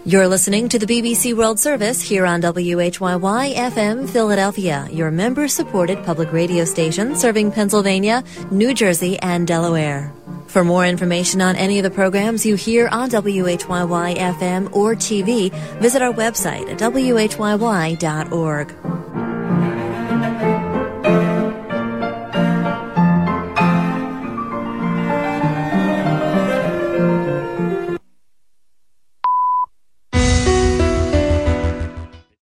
You're listening to the BBC World Service here on WHYY FM Philadelphia, your member-supported public radio station serving Pennsylvania, New Jersey, and Delaware. For more information on any of the programs you hear on WHYY FM or TV, visit our website at whyy.org.